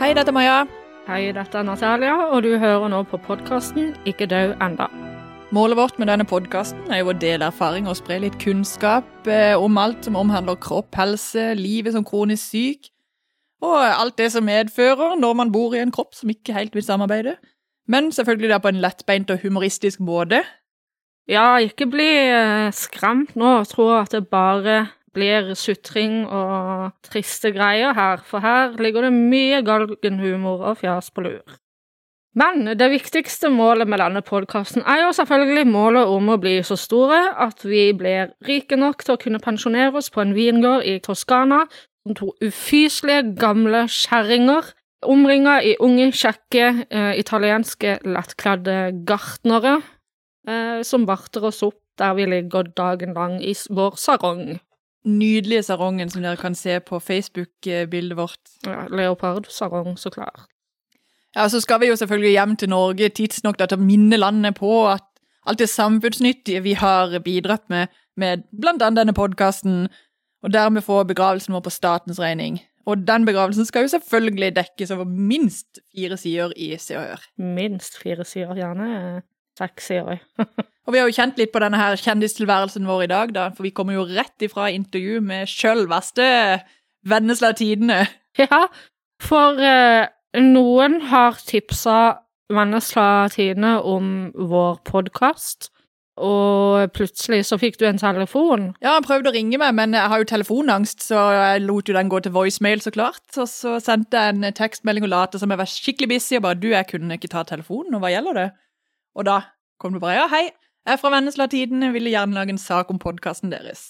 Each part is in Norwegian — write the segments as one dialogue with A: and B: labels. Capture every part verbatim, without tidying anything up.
A: Hei, dette er Maja.
B: Hei, dette er Natalia, og du hører nå på podcasten Ikke død enda.
A: Målet vårt med denne podcasten er jo å dele erfaring og spre litt kunnskap eh, om alt som omhandler kropp, helse, livet som kronisk syk, og alt det som medfører når man bor i en kropp som ikke helt vil samarbeide. Men selvfølgelig da på en lettbeint og humoristisk måte.
B: Ja, ikke bli eh, skremt nå og tro at det bare blir sutring og triste greier her, for her ligger det mye galgenhumor og fjas på lur. Men det viktigste målet med denne podcasten er jo selvfølgelig målet om å bli så store at vi blir rike nok til å kunne pensjonere oss på en vingård i Toskana som to ufyselige gamle skjæringer, omringet i unge, kjekke, eh, italienske, lettkledde gartnere, eh, som barter oss opp der vi ligger dagen lang i vår sarong.
A: Nydelige sarongen som dere kan se på Facebook-bildet vårt.
B: Ja, leopard-sarong, så klart.
A: Ja, så skal vi jo selvfølgelig hjem til Norge tidsnok til å minne landet på at alt det samfunnsnyttige vi har bidratt med, med blant annet denne podcasten, og dermed få begravelsen vår på statens regning. Og den begravelsen skal jo selvfølgelig dekkes over minst fire sider i Se og Hør.
B: Minst fire sider, gjerne seks sider.
A: Og vi har jo kjent litt på denne her kjendistilværelsen vår i dag, da, for vi kommer jo rett ifra intervju med selveste Vennesla Tidene.
B: Ja, for eh, noen har tipset Vennesla Tidene om vår podcast, og plutselig så fikk du en telefon.
A: Ja, han prøvde å ringe meg, men jeg har jo telefonangst, så jeg lot jo den gå til voicemail så klart. Og så sendte jeg en tekstmelding og late som jeg var skikkelig busy, og bare, du, jeg kunne ikke ta telefonen, og hva gjelder det? Og da kom du bare, ja, hei, jeg er fra Vennesla Tidene, ville gjerne lage en sak om podcasten deres.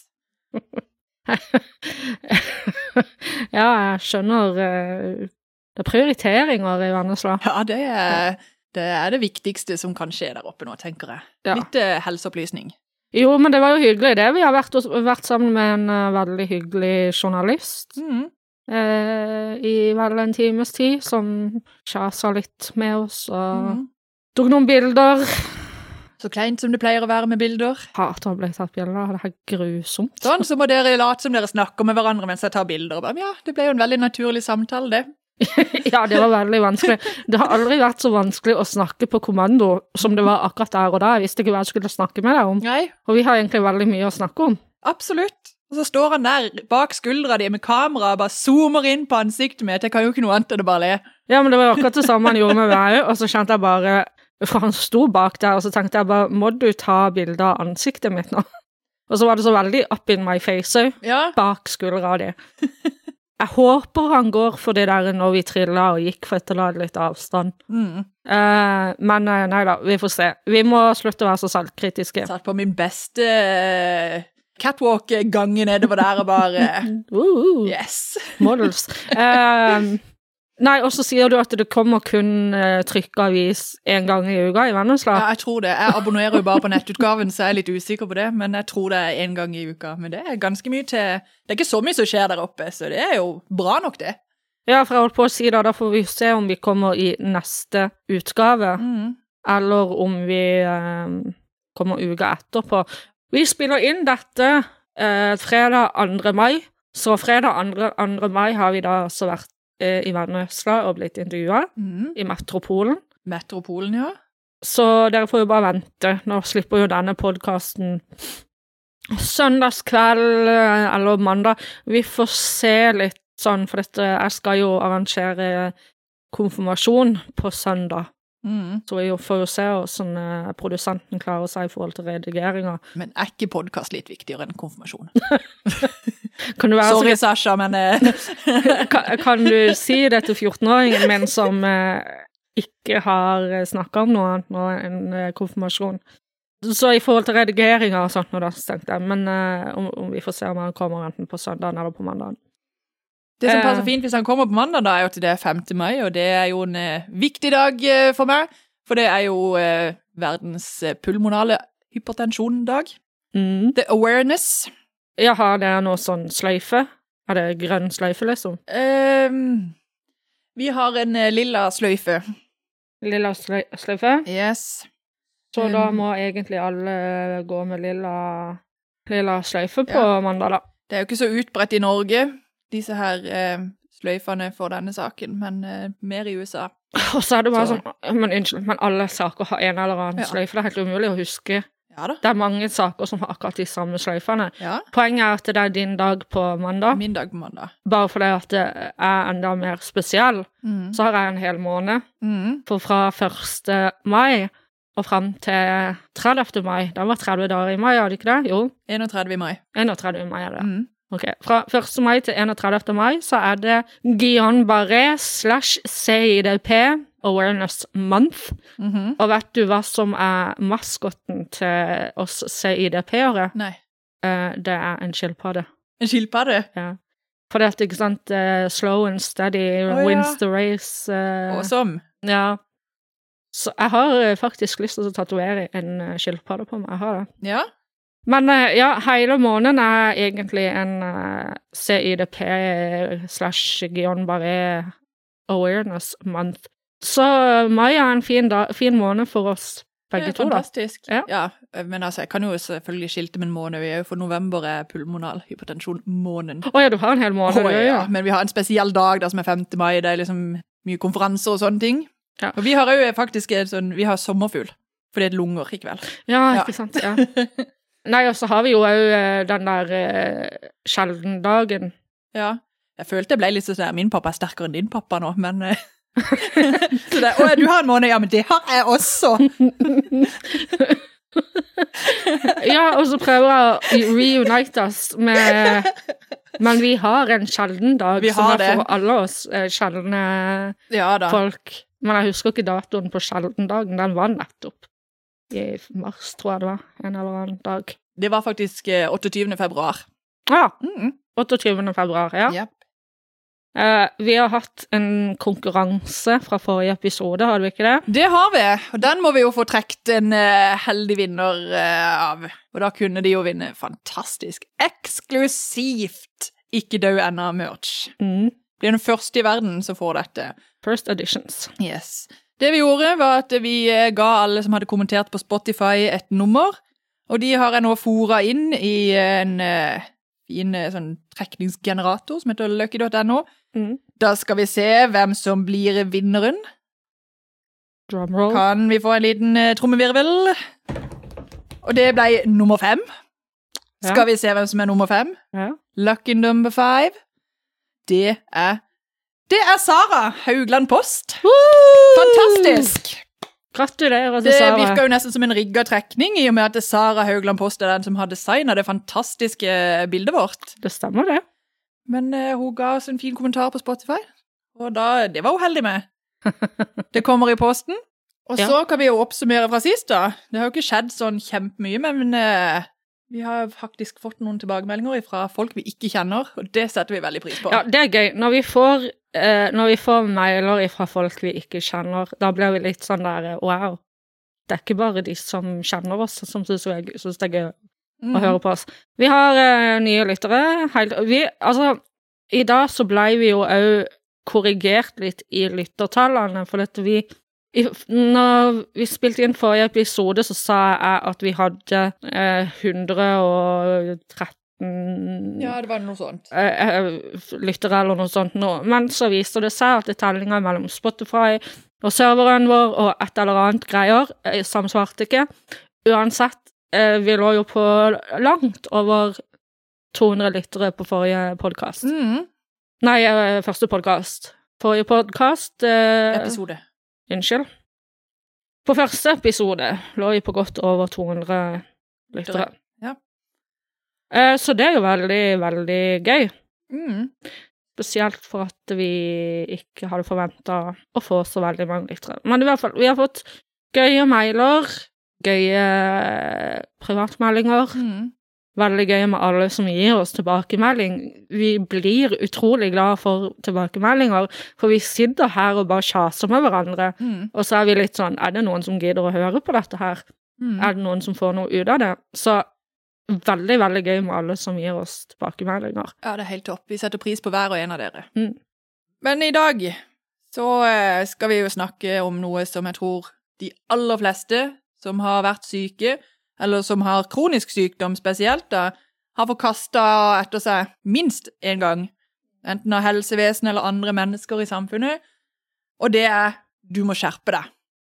B: Ja, jeg skjønner, det er prioriteringer i Vennesla.
A: Ja, det er, det er det viktigste som kan skje der oppe nå, tenker jeg.
B: Ja.
A: Litt uh, helseopplysning.
B: Jo, men det var jo hyggelig det. Vi har vært, vært sammen med en uh, veldig hyggelig journalist
A: Mhm.
B: eh, i vel en times tid, som kjasa litt med oss og
A: Mhm.
B: tok noen bilder.
A: Så kleint som det pleier å være med bilder.
B: Hater å bli tatt bilder, det er grusomt.
A: Sånn, så må dere late som dere snakker med hverandre mens jeg tar bilder. Og bare, ja, det ble jo en veldig naturlig samtale, det.
B: Ja, det var veldig vanskelig. Det har aldri vært så vanskelig å snakke på kommando som det var akkurat der og da. Jeg visste ikke hva jeg skulle snakke med deg om.
A: Nei,
B: Og vi har egentlig veldig mye å snakke om.
A: absolutt. Og så står han der bak skuldra di med kamera og bare zoomer inn på ansiktet mitt. Jeg kan jo ikke noe annet enn å bare le.
B: Ja, men det var akkurat det samme han gjorde med meg, og så kjente jeg bare, for han sto bak der, og så tenkte jeg bare, må du ta bilder av ansiktet mitt nå? Og så var det så veldig up in my face,
A: Ja,
B: bak skuldra di. Jeg håper han går for det der når vi trillet og gikk for etter å la litt avstand.
A: mm.
B: Eh, men eh, nei da, vi får se. Vi må slutte å være så selvkritiske.
A: Satt på min beste eh, catwalk-gange nedover der og bare,
B: Uh, uh,
A: yes.
B: models. Eh, nei, og så sier du at det kommer kun uh, trykkavis en gang i uka i Vennesla.
A: Ja, jeg tror det. Jeg abonnerer jo bare på nettutgaven, så jeg er litt usikker på det, men jeg tror det er en gang i uka. Men det er ganske mye til, det er ikke så mye som skjer der oppe, så det er jo bra nok det.
B: Ja, for jeg holdt på å si da, da får vi se om vi kommer i neste utgave,
A: Mm.
B: eller om vi eh, kommer uka etterpå. Vi spiller inn dette eh, fredag andre mai, så fredag andre, andre mai har vi da også vært eh, i Vennesla og blitt intervjuet
A: Mm.
B: i Metropolen.
A: Metropolen, ja.
B: Så dere får jo bare vente. Nå slipper jo denne podcasten søndagskveld eh, eller mandag. Vi får se litt sånn, for dette, jeg skal jo arrangere konfirmasjon på søndag.
A: Mm.
B: Så vi får jo se hvordan eh, produsenten klarer seg i forhold til redigeringer.
A: Men er ikke podcast litt viktigere enn konfirmasjon?
B: Kan du, være
A: Sorry,
B: så,
A: Sasha, men... eh,
B: kan, kan du si det til fjortenåringen min som eh, ikke har snakket om noe annet nå enn eh, konfirmasjon? Så i forhold til redigeringer og sånt, nå da, så tenkte jeg, men eh, om, om vi får se om han kommer enten på søndagen eller på mandagen.
A: Det som
B: Eh.
A: passer fint hvis han kommer på mandag, da er jo at det er femte mai, og det er jo en eh, viktig dag eh, for meg, for det er jo eh, verdens eh, pulmonale hypertensjon-dag.
B: Mm.
A: The awareness.
B: Ja, har det noe sånn sløyfe? Er det grønn sløyfe, liksom?
A: Ehm, vi har en eh, lilla sløyfe.
B: Lilla sløy sløyfe?
A: Yes.
B: Så da
A: Um.
B: må egentlig alle gå med lilla, lilla sløyfe på
A: Ja.
B: mandag, da.
A: Det er jo ikke så utbredt i Norge, disse her eh, sløyfene for denne saken, men uh, mer i U S A.
B: Og så er det bare
A: Så.
B: sånn, men unnskyld, men alle saker har en eller annen
A: Ja.
B: sløyfe, det er helt umulig å huske.
A: Ja da.
B: Det er mange saker som har akkurat de samme sløyfene.
A: Ja,
B: Poenget er at det er din dag på mandag,
A: min dag på mandag.
B: bare fordi at det er enda mer spesiell,
A: Mm.
B: så har jeg en hel måned,
A: Mm.
B: for fra første mai og frem til tredivte mai, det var tretti dager i mai, er det ikke det? Jo,
A: enogtredivte mai.
B: enogtredivte mai er det.
A: Mm.
B: Ok, fra første mai til enogtredivte mai så er det Guillain-Barré slash C I D P Awareness Month.
A: Mhm.
B: Og vet du hva som er maskotten til oss C I D P-ere?
A: Nei.
B: Eh, det er en skilpadde.
A: En skilpadde?
B: Ja. For det er ikke sant, eh, slow and steady
A: Å,
B: wins
A: ja.
B: the race. eh,
A: Awesome.
B: ja. Så jeg har eh, faktisk lyst til å tatovere en eh, skilpadde på meg. Jeg har det.
A: Ja.
B: Men eh, ja, hele måneden er egentlig en uh, C I D P slash Guillain-Barré Awareness Month. Så uh, mai er en fin, da, fin måned for oss begge
A: Det er
B: to, da.
A: fantastisk.
B: Ja.
A: Ja, men altså, jeg kan jo selvfølgelig skilte med en måned, vi er jo for november er pulmonal hypertension-måneden.
B: Å ja, du har en hel måned,
A: Å,
B: du,
A: ja.
B: ja.
A: Men vi har en spesiell dag da, som er femte mai, det er liksom mye konferanser og sånne ting.
B: Ja.
A: Og vi har jo faktisk et sånn, vi har sommerfugl, for det er et lunger i kveld.
B: Ja,
A: Ja.
B: ikke sant, ja. Nei, og så har vi jo òg den der uh, sjeldendagen.
A: Ja, jeg følte jeg ble litt sånn der, min pappa er sterkere enn din pappa nå, men... eh, så det, å, du har en måned, ja, men det har jeg også.
B: Ja, og så prøver jeg å reunite oss med Men vi har en sjelden dag,
A: Vi
B: som
A: har
B: er
A: det.
B: for alle oss eh, sjeldne
A: Ja da.
B: folk. Men jeg husker ikke datoen på sjeldendagen. Den var nettopp i mars, tror jeg det var. En eller annen dag.
A: Det var faktisk eh, otteogtyvende februar.
B: Ja,
A: Mm.
B: otteogtyvende februar, ja.
A: Jep.
B: Eh, vi har hatt en konkurranse fra forrige episode, hadde vi ikke det?
A: Det har vi, og den må vi jo få trekt en eh, heldig vinner eh, av. Og da kunne de jo vinne fantastisk, eksklusivt, ikke død ennå merch.
B: Mm.
A: Det er den første i verden som får dette.
B: First editions.
A: Yes. Det vi gjorde var at vi eh, ga alle som hadde kommentert på Spotify et nummer, og de har jeg nå foret inn i en eh, fin eh, sånn trekningsgenerator som heter lucky dot n o.
B: Mm.
A: Da skal vi se hvem som blir vinneren.
B: Drumroll.
A: Kan vi få en liten eh, trommevirvel? Og det ble nummer fem.
B: Ja.
A: Skal vi se hvem som er nummer fem?
B: Ja.
A: Lucky number five. Det er Det er Sara Haugland Post. Fantastisk!
B: Gratulerer til
A: Det
B: Sara.
A: virker jo nesten som en rigget trekning, i og med at Sara Haugland Post er den som har designet det fantastiske bildet vårt.
B: Det stemmer, det.
A: Men eh, hun ga oss en fin kommentar på Spotify, og da, det var hun heldig med. Det kommer i posten. Og
B: Ja.
A: så kan vi jo oppsummere fra sist da. Det har jo ikke skjedd sånn kjempemye, men eh, vi har faktisk fått noen tilbakemeldinger fra folk vi ikke kjenner, og det setter vi veldig pris på.
B: Ja, det er gøy. Når vi får, eh, når vi får mailer fra folk vi ikke kjenner, da blir vi litt sånn der, wow. Det er ikke bare de som kjenner oss som synes, vi, synes det er gøy
A: Mhm.
B: å høre på oss. Vi har eh, nye lyttere. Helt, vi, altså, i dag så ble vi jo også korrigert litt i lyttertallene, for at vi, i, når vi spilte inn forrige episode, så sa jeg at vi hadde eh, hundre og tretten
A: Ja, det var noe sånt.
B: eh, eh, lyttere eller noe sånt nå. Men så viser det seg at tellinga mellom Spotify og serveren vår og et eller annet greier eh, samsvarte ikke. Uansett, eh, vi lå jo på langt over to hundre lyttere på forrige podcast.
A: Mhm.
B: Nei, eh, første podcast. Forrige podcast eh,
A: Episode.
B: Unnskyld. På første episode lå vi på godt over to hundre lyttere.
A: Ja.
B: Eh, så det er jo veldig, veldig gøy.
A: Mhm.
B: Spesielt for at vi ikke hadde forventet å få så veldig mange lyttere. Men i hvert fall, vi har fått gøye mailer, gøye privatmeldinger,
A: Mhm.
B: veldig gøy med alle som gir oss tilbakemelding. Vi blir utrolig glad for tilbakemeldinger, for vi sitter her og bare kjaser med hverandre,
A: Mhm.
B: og så er vi litt sånn, er det noen som gidder å høre på dette her?
A: Mhm.
B: Er det noen som får noe ut av det? Så veldig, veldig gøy med alle som gir oss tilbakemeldinger.
A: Ja, det er helt topp. Vi setter pris på hver og en av dere.
B: Mm.
A: Men i dag så eh, skal vi jo snakke om noe som jeg tror de aller fleste som har vært syke, eller som har kronisk sykdom spesielt, da, har fått kastet etter seg minst en gang. enten av helsevesen eller andre mennesker i samfunnet, og det er du må skjerpe deg.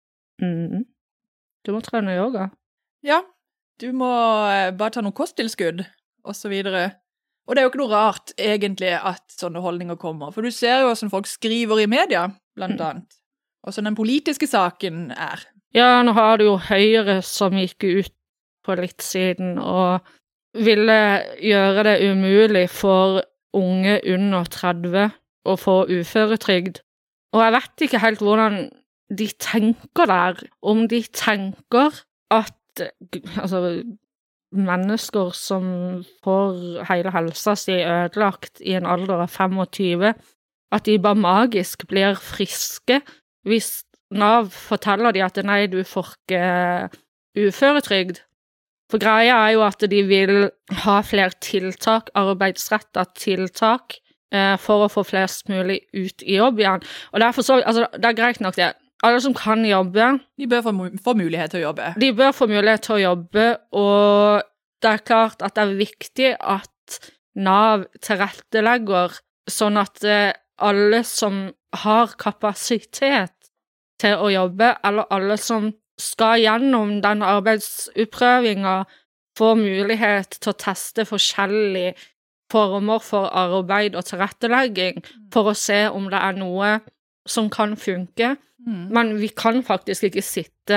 B: Mm. Du må trene yoga.
A: Ja, du må bare ta noen kosttilskudd, og så videre. Og det er jo ikke noe rart, egentlig, at sånne holdninger kommer, for du ser jo hvordan folk skriver i media, blant annet, og sånn den politiske saken er.
B: Ja, nå har du jo Høyre som gikk ut på litt siden, og ville gjøre det umulig for unge under tretti å få uføretrygd. Og jeg vet ikke helt hvordan de tenker der, om de tenker at altså, mennesker som får hele helsa si ødelagt i en alder av tjuefem, at de bare magisk blir friske hvis Nav forteller de at nei, du får ikke uføretrygd. For greia er jo at de vil ha flere tiltak, arbeidsrettet tiltak, eh, for å få flest mulig ut i jobb igjen. Og derfor så, altså, det er greit nok det. Alle som kan jobbe,
A: de bør få, få mulighet til å jobbe.
B: De bør få mulighet til å jobbe, og det er klart at det er viktig at Nav tilrettelegger sånn at eh, alle som har kapasitet til å jobbe, eller alle som skal gjennom den arbeidsutprøvinga få mulighet til å teste forskjellige former for arbeid og tilrettelegging for å se om det er noe som kan funke. Mm. Men vi kan faktisk ikke sitte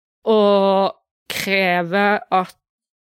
B: og kreve at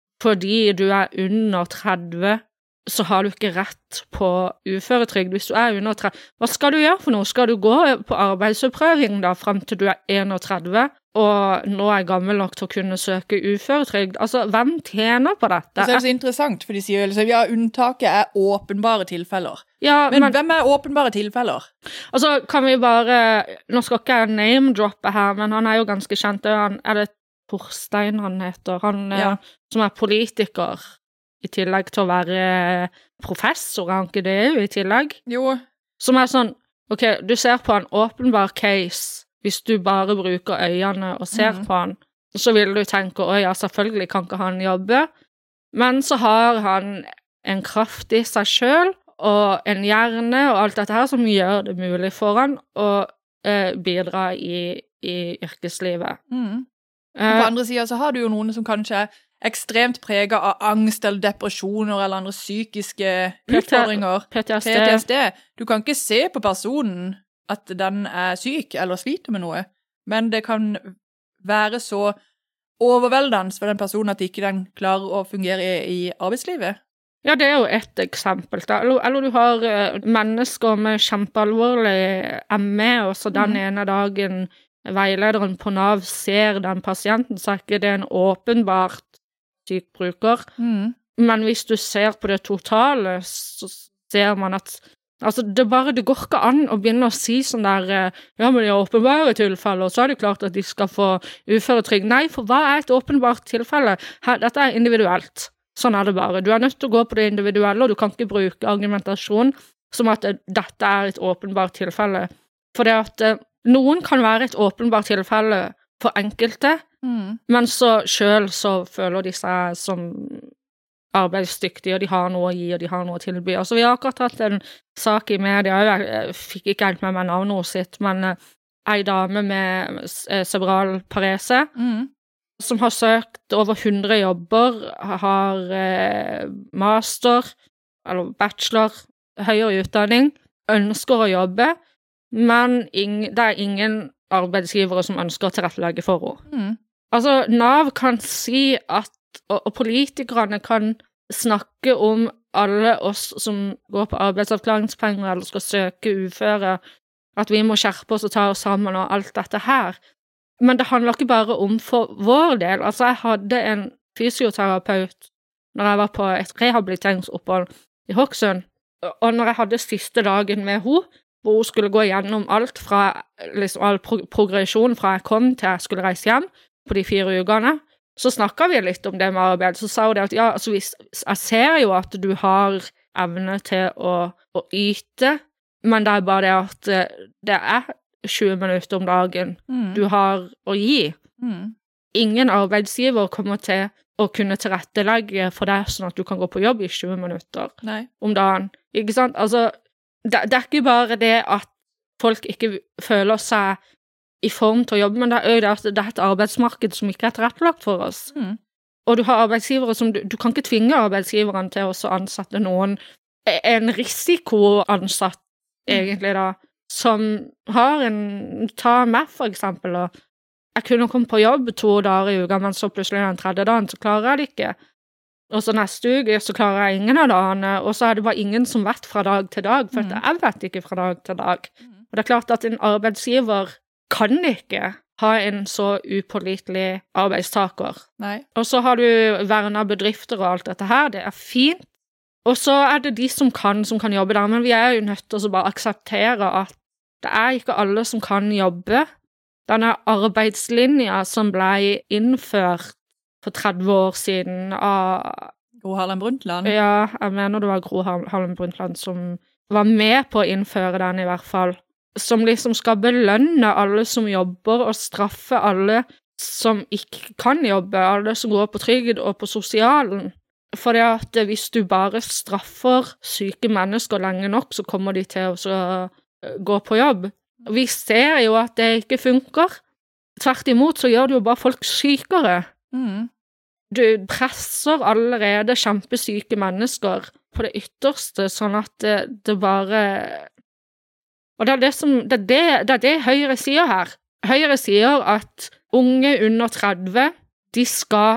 B: fordi du er under tretti, så har du ikke rett på uføretrygd. Hvis du er under tretti, hva skal du gjøre for noe? Skal du gå på arbeidsutprøving da, frem til du er tretti, og nå er gammel nok til å kunne søke uføretrygd? Altså, hvem tjener på dette?
A: Så er det så interessant, for de sier jo, ja, unntaket er åpenbare tilfeller.
B: Ja,
A: men,
B: men
A: hvem er åpenbare tilfeller?
B: Altså, kan vi bare, nå skal ikke jeg name-droppe her, men han er jo ganske kjent, han, er det Torstein han heter, han ja. Som er politiker, i tillegg til å være professor, er han ikke det jo i tillegg?
A: Jo.
B: Som er sånn, ok, du ser på en åpenbar case, hvis du bare bruker øynene og ser mm. på han, så vil du tenke, oi, ja, selvfølgelig kan ikke han jobbe, men så har han en kraft i seg selv, og en hjerne og alt dette her som gjør det mulig for han å eh, bidra i, i yrkeslivet.
A: Mm. Uh, på andre siden så har du jo noen som kanskje er ekstremt preget av angst eller depresjoner eller andre psykiske utfordringer.
B: P T S D.
A: P T S D. Du kan ikke se på personen at den er syk eller sliter med noe, men det kan være så overveldende for den personen at ikke den klarer å fungere i, i arbeidslivet.
B: Ja, det er jo et eksempel. Da. Eller, eller du har uh, mennesker med kjempealvorlig M E, og så den mm. ene dagen veilederen på Nav ser den pasienten, så er ikke det en åpenbart syk bruker. Mm. Men hvis du ser på det totale, så ser man at altså, det bare, det går ikke an å begynne å si sånn der, ja, men i åpenbare tilfeller, så er det klart at de skal få uføretrygd. Nei, for hva er et åpenbart tilfelle? Her, dette er individuelt. Sånn er det bare. Du er nødt til å gå på det individuelle, og du kan ikke bruke argumentasjon som at dette er et åpenbart tilfelle. For det at noen kan være et åpenbart tilfelle for enkelte, mm. men så selv så føler de seg som arbeidsdyktige, og de har noe å gi, og de har noe å tilby. Altså, vi har akkurat hatt en sak i media, jeg fikk ikke helt med meg navnet sitt, men en dame med cerebral parese, mm. som har søkt over hundre jobber, har eh, master, eller bachelor, høyere utdanning, ønsker å jobbe, men ing, det er ingen arbeidsgivere som ønsker å tilrettelegge for henne. Mm. Altså, Nav kan si at, og, og politikerne kan snakke om alle oss som går på arbeidsavklaringspenger eller skal søke uføre, at vi må skjerpe oss og ta oss sammen og alt dette her. Men det handler ikke bare om for vår del. Altså, jeg hadde en fysioterapeut når jeg var på et rehabiliteringsopphold i Hokksund, og når jeg hadde siste dagen med henne, hvor hun skulle gå gjennom alt fra liksom, all pro progresjon fra jeg kom til jeg skulle reise hjem på de fire ukene, så snakket vi litt om det med arbeid. Så sa hun det at ja, altså, jeg ser jo at du har evne til å, å yte, men det er bare det at det er tjue minutter om dagen mm. du har å gi. Mm. Ingen arbeidsgiver kommer til å kunne tilrettelegge for deg sånn at du kan gå på jobb i tjue minutter Nei. Om dagen. Ikke sant? Altså, det, det er ikke bare det at folk ikke føler seg i form til å jobbe, men det er jo det at det er et arbeidsmarked som ikke er tilrettelagt for oss.
A: Mm.
B: Og du har arbeidsgivere som, du, du kan ikke tvinge arbeidsgiveren til å ansette noen, en risikoansatt egentlig da, som har en, ta meg for eksempel, og jeg kunne komme på jobb to dager i uka, men så plutselig den tredje dagen så klarer jeg det ikke. Og så neste uke så klarer jeg ingen av dagene, og så er det bare ingen som vet fra dag til dag, for mm. jeg vet ikke fra dag til dag. Og det er klart at en arbeidsgiver kan ikke ha en så upålitelig arbeidstaker.
A: Nei.
B: Og så har du vernet bedrifter og alt dette her, det er fint. Og så er det de som kan, som kan jobbe der, men vi er jo nødt til å bare akseptere at det er ikke alle som kan jobbe. Denne arbeidslinja som ble innført for tretti år siden av
A: Gro Harlem Brundtland?
B: Ja, jeg mener det var Gro Harlem Brundtland som var med på å innføre den i hvert fall. Som liksom skal belønne alle som jobber og straffe alle som ikke kan jobbe, alle som går på trygd og på sosialen. For det at hvis du bare straffer syke mennesker lenge nok, så kommer de til å gå på jobb. Vi ser jo at det ikke funker. Tvert imot så gjør det jo bare folk sykere.
A: Mm.
B: Du presser allerede kjempesyke mennesker på det ytterste, sånn at det, det bare... Og det er det, som, det, er det, det er det Høyre sier her. Høyre sier at unge under tretti, de skal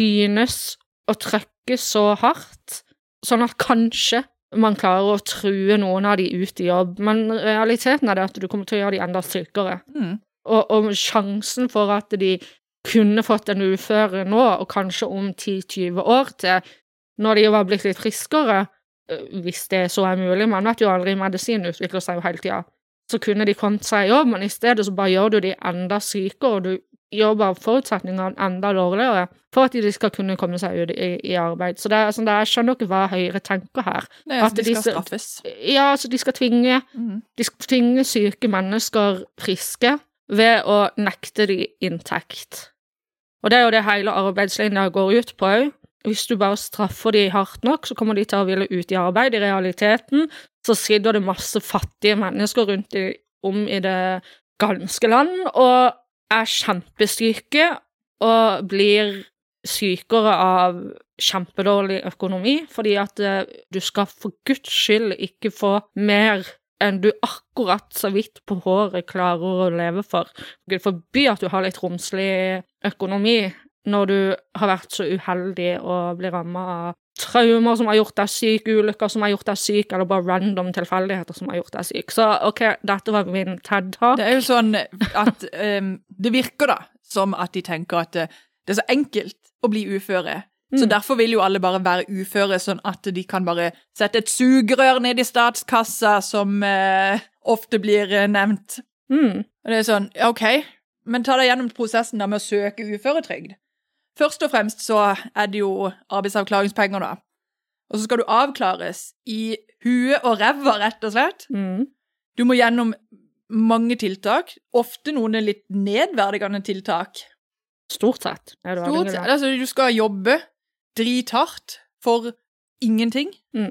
B: tynes og trykke så hardt, sånn at kanskje man klarer å true noen av de ut i jobb, men realiteten er det at du kommer til å gjøre de enda sykere.
A: Mm.
B: Og, og sjansen for at de kunne fått en uføre nå, og kanskje om ti til tjue år til, når de var blitt litt friskere, hvis det så er mulig, man vet jo aldri, medisin utvikler seg jo hele tiden, så kunne de kommet seg i jobb, men i stedet så bare gjør du de enda sykere, og du gjør bare forutsetningene enda dårligere for at de skal kunne komme seg ut i, i arbeid. Så det er sånn, jeg skjønner ikke hva Høyre tenker her.
A: Nei, altså, de skal disse, straffes.
B: Ja, altså de skal tvinge, mm. de skal tvinge syke mennesker friske ved å nekte de inntekt. Og det er jo det hele arbeidslinja går ut på. Hvis du bare straffer de hardt nok, så kommer de til å ville ut i arbeid. I realiteten så sitter det masse fattige mennesker rundt i, om i det ganske land, og er kjempesyke, og blir sykere av kjempedårlig økonomi, fordi at du skal for Guds skyld ikke få mer enn du akkurat så vidt på håret klarer å leve for. Gud forby at du har litt romslig økonomi når du har vært så uheldig og blir rammet av traumer som har gjort deg syk, ulykker som har gjort deg syk, eller bare random tilfeldigheter som har gjort deg syk. Så ok, dette var min TED-talk.
A: Det er jo sånn at um, det virker da som at de tenker at det, det er så enkelt å bli uføre. Mm. Så derfor vil jo alle bare være uføre, sånn at de kan bare sette et sugerør ned i statskassa, som uh, ofte blir uh, nevnt.
B: Mm.
A: Og det er sånn, ok, men ta deg gjennom prosessen da med å søke uføretrygd. Først og fremst så er det jo arbeidsavklaringspenger da. Og så skal du avklares i huet og ræva, rett og slett.
B: Mm.
A: Du må gjennom mange tiltak, ofte noen litt nedverdigende tiltak.
B: Stort sett.
A: Stort sett. Altså, du skal jobbe drithardt for ingenting.
B: Mm.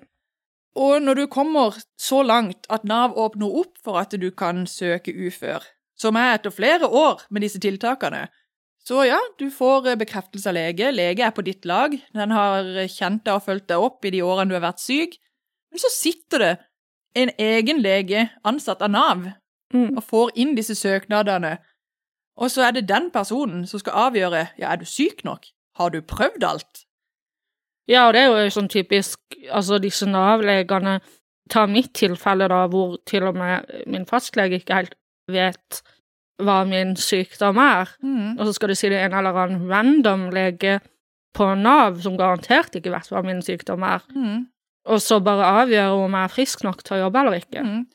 A: Og når du kommer så langt at Nav åpner opp for at du kan søke ufør, som er etter flere år med disse tiltakene, så ja, du får bekreftelse av lege. Lege er på ditt lag. Den har kjent deg og følt deg opp i de årene du har vært syk. Men så sitter det en egen lege ansatt av Nav
B: mm.
A: og får inn disse søknadene. Og så er det den personen som skal avgjøre, ja, er du syk nok? Har du prøvd alt?
B: Ja, og det er jo sånn typisk, altså disse Nav-legene, ta mitt tilfelle da, hvor til og med min fastlege ikke helt vet hva min sykdom er,
A: mm.
B: og så skal du si det en eller annen random lege på Nav som garantert ikke vet hva min sykdom er,
A: mm.
B: og så bare avgjøre om jeg er frisk nok til å jobbe eller ikke.
A: Mm.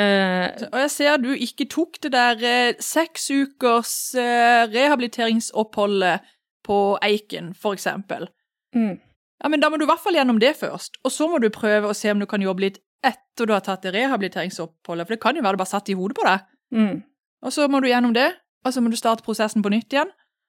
B: Eh,
A: og jeg ser at du ikke tok det der eh, seks ukers eh, rehabiliteringsoppholdet på Eiken, for eksempel.
B: Mm.
A: Ja, men da må du i hvert fall gjennom det først, og så må du prøve å se om du kan jobbe litt etter du har tatt det rehabiliteringsoppholdet, for det kan jo være det bare satt i hodet på deg.
B: Mm.
A: Og så må du gjennom det, og så må du starte prosessen på nytt igjen.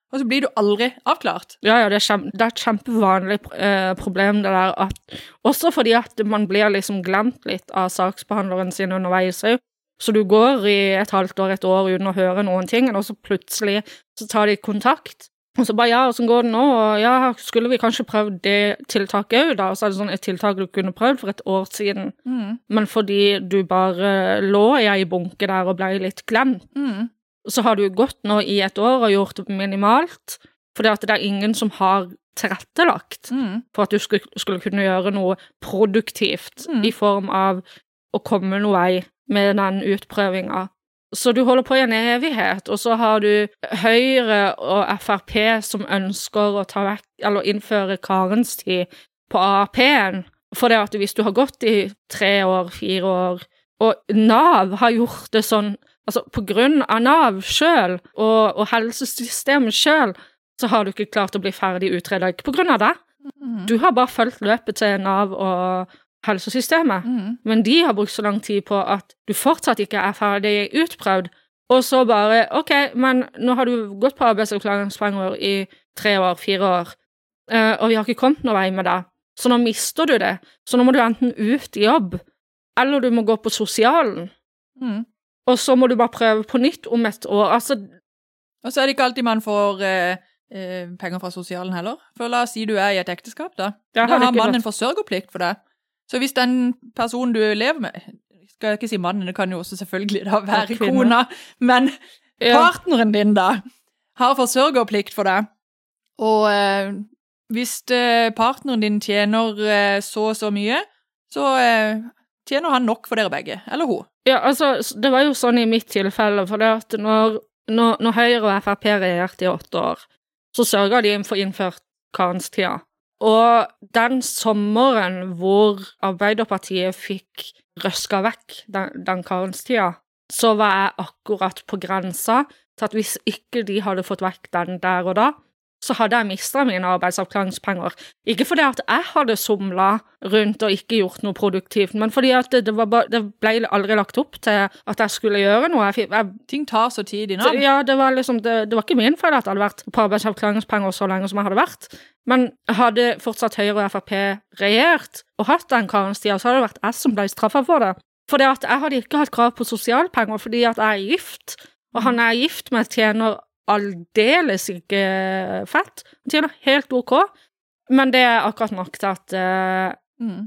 A: og så blir du aldri avklart.
B: Ja, ja, det er, kjempe, det er et kjempevanlig eh, problem det der, at, også fordi at man blir liksom glemt litt av saksbehandleren sin underveis, så du går i et halvt år, et år uten å høre noen ting, og så plutselig så tar de kontakt, og så bare, ja, hvordan går det nå? Og ja, skulle vi kanskje prøvd det tiltaket også da? Og så er det sånn et tiltak du kunne prøvd for et år siden, mm. men fordi du bare lå i en bunke der og ble litt glemt, mm. så har du gått nå i et år og gjort det minimalt, fordi at det er ingen som har tilrettelagt mm. for at du skulle, skulle kunne gjøre noe produktivt mm. i form av å komme noe vei med den utprøvingen. Så du holder på i en evighet, og så har du Høyre og F R P som ønsker å ta vekk, eller innføre karenstid på A A P-en, for det at hvis du har gått i tre år, fire år, og Nav har gjort det sånn, altså på grunn av Nav selv, og, og helsesystemet selv, så har du ikke klart å bli ferdig utredet, ikke på grunn av det. Du har bare fulgt løpet til Nav og helsesystemet, mm. men de har brukt så lang tid på at du fortsatt ikke er ferdig utprøvd, og så bare, ok, men nå har du gått på arbeidsavklaringspenger i tre år, fire år, og vi har ikke kommet noen vei med det, så nå mister du det, så nå må du enten ut i jobb, eller du må gå på sosialen, mm. og så må du bare prøve på nytt om et år, altså...
A: Og så er det ikke alltid man får eh, eh, penger fra sosialen heller, for la oss si du er i et ekteskap da, da har mannen en forsørgerplikt for det. Så hvis den personen du lever med, jeg skal ikke si mannen, det kan jo også selvfølgelig da være kona, men partneren din da, har forsørgerplikt for deg. Og eh, hvis eh, partneren din tjener eh, så og så mye, så eh, tjener han nok for dere begge, eller hun.
B: Ja, altså, det var jo sånn i mitt tilfelle, for det at når, når, når Høyre og F R P regjerte i åtte år, så sørget de for innført karenstida. Og den sommeren hvor Arbeiderpartiet fikk røsket vekk den, den karenstida, så var jeg akkurat på grensa til at hvis ikke de hadde fått vekk den der og da, så hadde jeg mistet mine arbeidsavklaringspenger. Ikke fordi at jeg hadde somlet rundt og ikke gjort noe produktivt, men fordi at det, det, var ba, det ble aldri lagt opp til at jeg skulle gjøre noe. Jeg, jeg,
A: Ting tar så tid innan.
B: Ja, det var liksom, det, det var ikke min feil at jeg hadde vært på arbeidsavklaringspenger så lenge som jeg hadde vært. Men hadde fortsatt Høyre og F R P regjert og hatt den karenstida, så hadde det vært jeg som ble straffet for det. Fordi at jeg hadde ikke hatt krav på sosialpenger fordi at jeg er gift, og han er gift med tjener aldeles ikke fett. Han tjener helt ok, men det er akkurat nok til at uh, mm.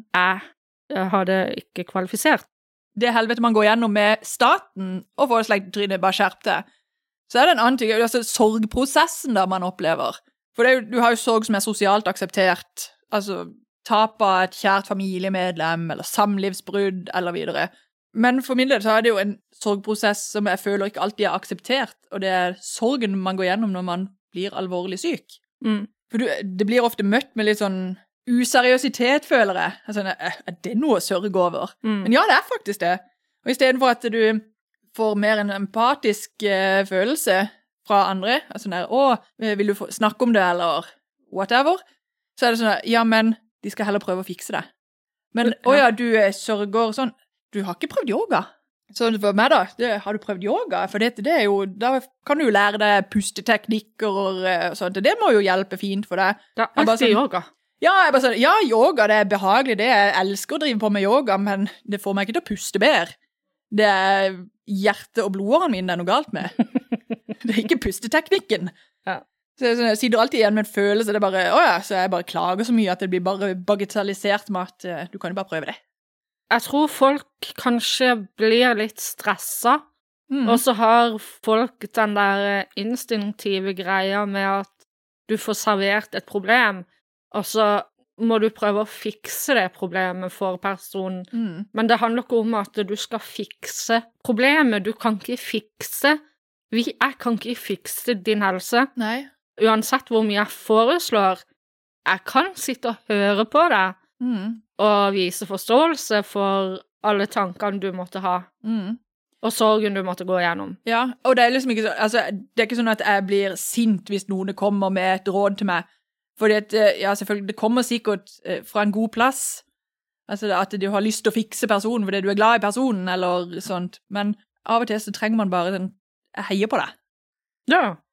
B: jeg hadde ikke kvalifisert.
A: Det helvete man går gjennom med staten og får slik trynet bare skjerpt det. Så er det en annen ting, altså sorgprosessen da man opplever. For det er jo, du har jo sorg som er sosialt akseptert, altså tap av et kjært familiemedlem, eller samlivsbrudd, eller videre. Men for min del så er det jo en sorgprosess som jeg føler ikke alltid er akseptert, og det er sorgen man går gjennom når man blir alvorlig syk. Mm. For du, det blir ofte møtt med litt sånn useriøsitet, føler jeg. Altså, er det noe å sørge over? Mm. Men ja, det er faktisk det. Og i stedet for at du får mer en empatisk uh, følelse fra andre, altså der, å, vil du snakke om det, eller whatever, så er det sånn, ja, men de skal heller prøve å fikse det. Men, å ja, du uh, sørger sånn, du har ikke prøvd yoga. Så for meg da, det, har du prøvd yoga? For det, det er jo, da kan du jo lære deg pusteteknikker og sånt, det må jo hjelpe fint for deg.
B: Det er alltid sånn, yoga.
A: Ja, jeg bare sånn, ja, yoga, det er behagelig, det jeg elsker å drive på med yoga, men det får meg ikke til å puste bedre. Det er hjerte- og blodårene mine det er noe galt med. Det er ikke pusteteknikken. Ja. Så jeg sitter alltid igjen med en følelse, det er bare, åja, så jeg bare klager så mye at det blir bare bagatellisert med at uh, du kan jo bare prøve det.
B: Jeg tror folk kanskje blir litt stresset, mm. og så har folk den der instinktive greia med at du får servert et problem, og så må du prøve å fikse det problemet for personen. Mm. Men det handler ikke om at du skal fikse problemet, du kan ikke fikse, vi, jeg kan ikke fikse din helse.
A: Nei.
B: Uansett hvor mye jeg foreslår, jeg kan sitte og høre på det, mm. og vise forståelse for alle tankene du måtte ha, mm. og sorgen du måtte gå gjennom.
A: Ja, og det er liksom ikke så, altså, det er ikke sånn at jeg blir sint hvis noen kommer med et råd til meg, fordi at, ja, selvfølgelig, det kommer sikkert fra en god plass, altså at du har lyst til å fikse personen fordi du er glad i personen, eller sånt, men av og til så trenger man bare den, jeg heier på deg.
B: Ja.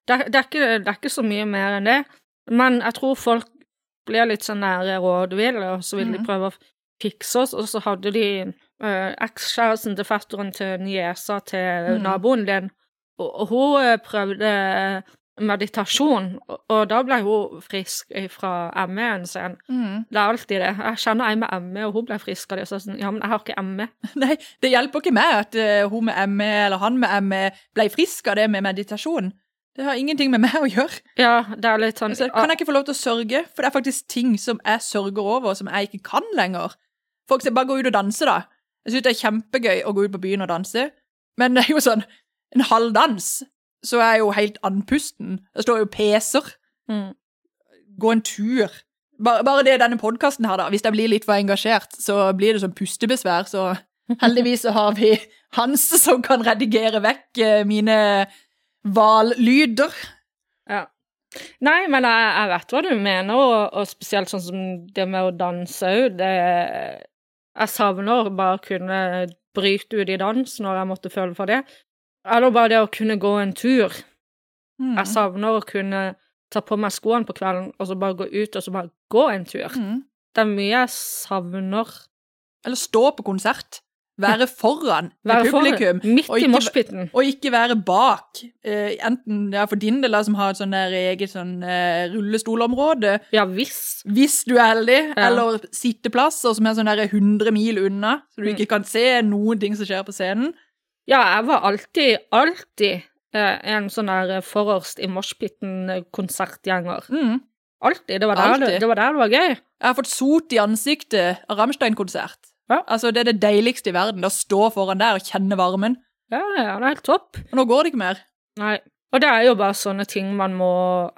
B: det, det, er ikke, det er ikke så mye mer enn det, men jeg tror folk blir litt sånn nære rådville, og så vil mm. de prøve å fikse oss, og så hadde de uh, ekskjæresten til fetteren til niesa til mm. naboen din, og, og hun prøvde meditasjon, og, og da ble hun frisk fra M E-en sin. Mm. Det er alltid det. Jeg kjenner en med M E, og hun ble frisk av det, så sånn, ja, men jeg har ikke M E.
A: Nei, det hjelper ikke meg at uh, hun med M E, eller han med M E, ble frisk av det med meditasjon. Det har ingenting med meg å gjøre.
B: Ja, det er litt sånn...
A: Altså, kan jeg ikke få lov til å sørge? For det er faktisk ting som jeg sørger over, som jeg ikke kan lenger. For eksempel, bare gå ut og danse da. Jeg synes det er kjempegøy å gå ut på byen og danse, men det er jo sånn, en halv dans, så er jeg jo helt andpusten. Det står jo peser. Mm. Gå en tur. Bare, bare det denne podcasten her da, hvis jeg blir litt for engasjert, så blir det sånn pustebesvær, så heldigvis så har vi Hans som kan redigere vekk mine... vallyder.
B: Ja. Nei, men jeg, jeg vet hva du mener, og, og spesielt sånn som det med å danse ut, det, jeg savner bare å kunne bryte ut i dans når jeg måtte føle for det. Eller bare det å kunne gå en tur. Mm. Jeg savner å kunne ta på meg skoene på kvelden, og så bare gå ut, og så bare gå en tur. Mm. Det er mye jeg savner.
A: Eller stå på konsert. Være foran
B: være
A: publikum.
B: Foran, midt i moshpiten.
A: Og ikke være bak. Eh, enten det er for din del som har et sånn der eget sånn eh, rullestolområde.
B: Ja, hvis.
A: Hvis du er heldig. Ja. Eller sitteplasser som er sånn der hundre mil unna, så du mm. ikke kan se noen ting som skjer på scenen.
B: Ja, jeg var alltid, alltid eh, en sånn der forrest i moshpiten-konsertgjenger. Mm. Alltid. Det var, der, alltid. Det, det var der det var gøy. Jeg har fått sot i ansiktet av Rammstein-konsert. Ja. Altså, det er det deiligste i verden, å stå foran der og kjenne varmen. Ja, ja, det er helt topp.
A: Og nå går det ikke mer.
B: Nei, og det er jo bare sånne ting man må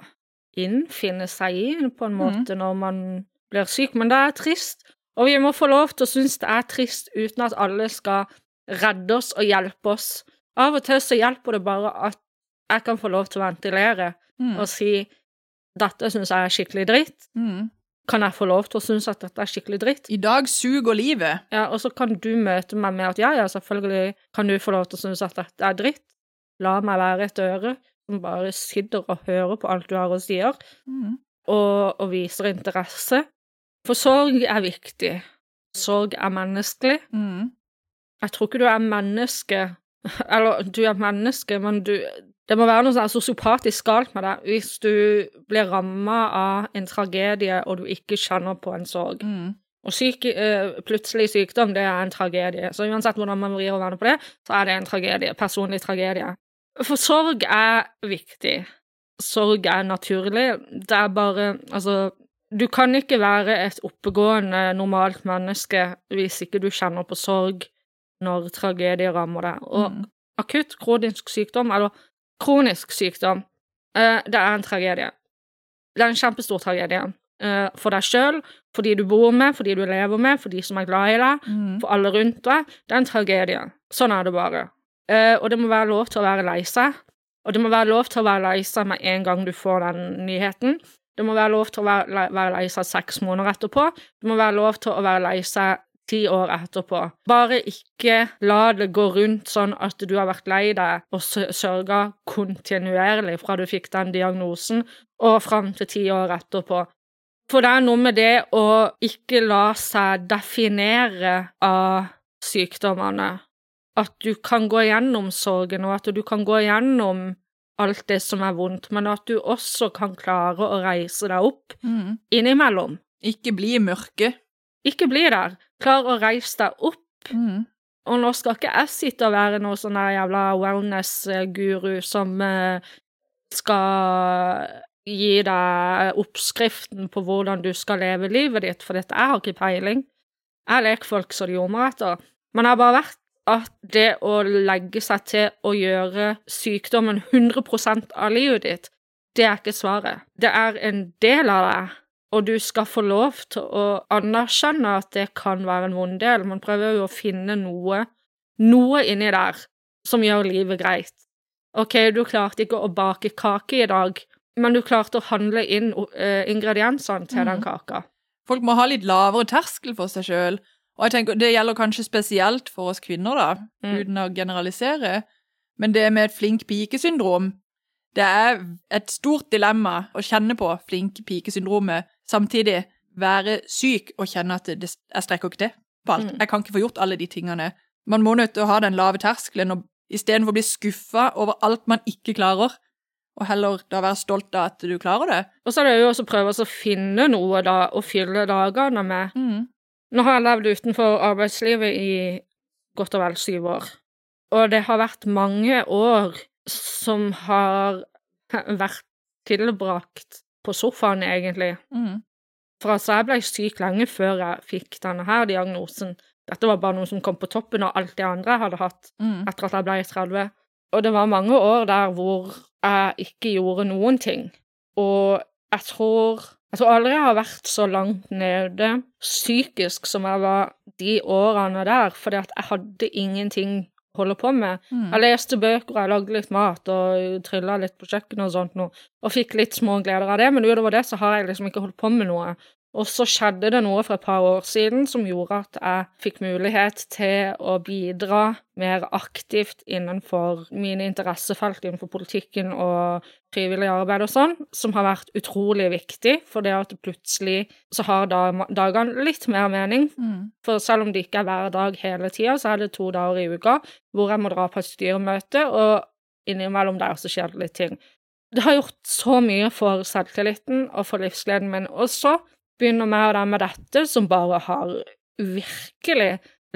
B: innfinne seg i på en måte mm. når man blir syk, men det er trist. Og vi må få lov til å synes det er trist uten at alle skal redde oss og hjelpe oss. Av og til så hjelper det bare at jeg kan få lov til å ventilere mm. og si, dette synes jeg er skikkelig dritt. Mm. Kan jeg få lov til å synes at dette er skikkelig dritt?
A: I dag suger livet.
B: Ja, og så kan du møte meg med at ja, ja, selvfølgelig kan du få lov til å synes at dette er dritt. La meg være et øre som bare sitter og hører på alt du har å si, mm. og, og viser interesse. For sorg er viktig. Sorg er menneskelig. Mm. Jeg tror ikke du er menneske, eller du er menneske, men du... Det må være noe sånn sosiopatisk galt med deg hvis du blir rammet av en tragedie og du ikke kjenner på en sorg. Mm. Og syk, uh, plutselig sykdom, det er en tragedie. Så uansett hvordan man vrir og vender på det, så er det en tragedie, personlig tragedie. For sorg er viktig. Sorg er naturlig. Det er bare, altså, du kan ikke være et oppegående, normalt menneske hvis ikke du kjenner på sorg når tragedie rammer deg. Og mm. akutt kronisk sykdom, eller kronisk sykdom, uh, det er en tragedie. Det er en kjempestor tragedie. Uh, for deg selv, for de du bor med, for de du lever med, for de som er glad i deg, mm. for alle rundt deg. Det er en tragedie. Sånn er det bare. Uh, og det må være lov til å være lei seg. Og det må være lov til å være lei seg med en gang du får den nyheten. Det må være lov til å være, være lei seg seks måneder etterpå. Det må være lov til å være lei seg ti år etterpå. Bare ikke la det gå rundt sånn at du har vært lei deg og sørget kontinuerlig fra du fikk den diagnosen og frem til ti år etterpå. For det er noe med det å ikke la seg definere av sykdommene. At du kan gå gjennom sorgen, og at du kan gå gjennom alt det som er vondt, men at du også kan klare å reise deg opp mm. innimellom.
A: Ikke bli mørke.
B: Ikke bli der. Klar å reise deg opp. Mm. Og nå skal ikke jeg sitte og være noe sånn der jævla wellness-guru som uh, skal gi deg oppskriften på hvordan du skal leve livet ditt, for dette jeg har ikke peiling. Jeg leker folk så de gjorde etter. Men jeg har bare vært at det å legge seg til å gjøre sykdommen hundre prosent av livet ditt, det er ikke svaret. Det er en del av deg. Og du skal få lov til å anerkjenne at det kan være en vond del. Man prøver jo å finne noe, noe inni der som gjør livet greit. Ok, du klarte ikke å bake kake i dag, men du klarte å handle inn uh, ingrediensene til mm. den kaka.
A: Folk må ha litt lavere terskel for seg selv. Og jeg tenker, det gjelder kanskje spesielt for oss kvinner da, mm. uten å generalisere. Men det med et flink pike-syndrom, Det er et stort dilemma å kjenne på flink pike-syndromet, samtidig være syk og kjenne at det, jeg strekker ikke til på alt. Mm. Jeg kan ikke få gjort alle de tingene. Man må nødt til å ha den lave terskelen, og i stedet for å bli skuffet over alt man ikke klarer, og heller da være stolt av at du klarer det.
B: Og så er det jo også å prøve å finne noe da, og fylle dagene med. Mm. Nå har jeg levd utenfor arbeidslivet i godt og vel syv år, og det har vært mange år som har vært tilbrakt på sofaen, egentlig. Mm. For altså, jeg ble syk lenge før jeg fikk denne her diagnosen. Dette var bare noe som kom på toppen av alt det andre jeg hadde hatt mm. etter at jeg ble tretti. Og det var mange år der hvor jeg ikke gjorde noen ting. Og jeg tror, jeg tror aldri jeg har vært så langt nede psykisk som jeg var de årene der, fordi at jeg hadde ingenting holde på med. Mm. Jeg leste bøker, jeg lagde litt mat og trillet litt på kjøkkenet og sånt noe, og fikk litt små gleder av det, men utover det så har jeg liksom ikke holdt på med noe. Og så skjedde det noe for et par år siden som gjorde at jeg fikk mulighet til å bidra mer aktivt innenfor mine interessefelt innenfor politikken og frivillig arbeid og sånn, som har vært utrolig viktig, for det at plutselig så har dagene litt mer mening. Mm. For selv om det ikke er hver dag hele tiden, så er det to dager i uka hvor jeg må dra på et styremøte, og innimellom der så skjer det litt ting. Det har gjort så mye for selvtilliten og for livsgleden min, og så begynner med og det med dette, som bare har virkelig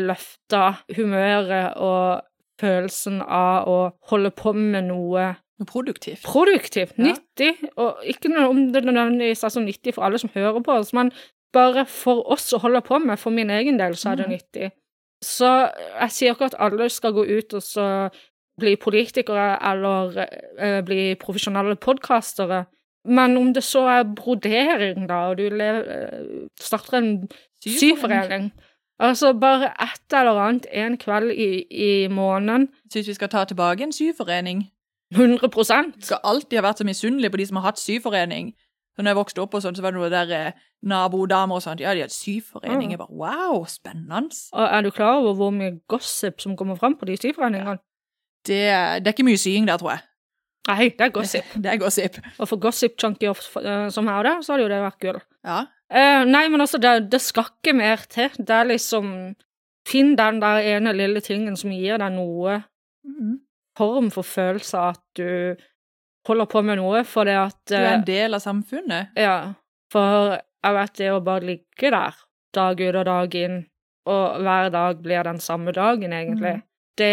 B: løftet humøret og følelsen av å holde på med noe
A: Noe produktivt.
B: Produktivt, ja. Nyttig, og ikke noe om det nødvendigvis er så nyttig for alle som hører på oss, men bare for oss å holde på med, for min egen del, så er det mm. nyttig. Så jeg sier ikke at alle skal gå ut og så bli politikere eller eh, bli profesjonelle podcastere, men om det så er brodering da, og du lever, starter en syforening, altså bare et eller annet en kveld i, i måneden.
A: Synes vi skal ta tilbake en syforening?
B: hundre prosent.
A: Jeg skal alltid ha vært så misunnelig på de som har hatt syforening. Så når jeg vokste opp og sånn, så var det noe der eh, nabodamer og sånt. Ja, de hadde syforening. Jeg bare, wow, spennende.
B: Og er du klar over hvor mye gossip som kommer frem på de syforeningene?
A: Det, det er ikke mye sying der, tror jeg.
B: Nei, det er gossip.
A: Det, det er gossip.
B: Og for gossip-junkie uh, som her der, så hadde jo det vært gull.
A: Ja.
B: Uh, nei, men altså, det, det skal ikke mer til. Det er liksom, finn den der ene lille tingen som gir deg noe mm. form for følelse at du holder på med noe, for det at... Uh,
A: du er en del av samfunnet.
B: Ja, for jeg vet det å bare ligge der, dag ut og dag inn, og hver dag blir den samme dagen, egentlig. Mm. Det...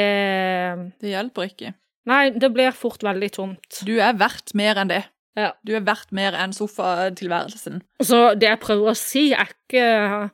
A: Det hjelper ikke.
B: Nei, det blir fort veldig tomt.
A: Du er verdt mer enn det.
B: Ja.
A: Du er verdt mer enn sofatilværelsen.
B: Så det jeg prøver å si er ikke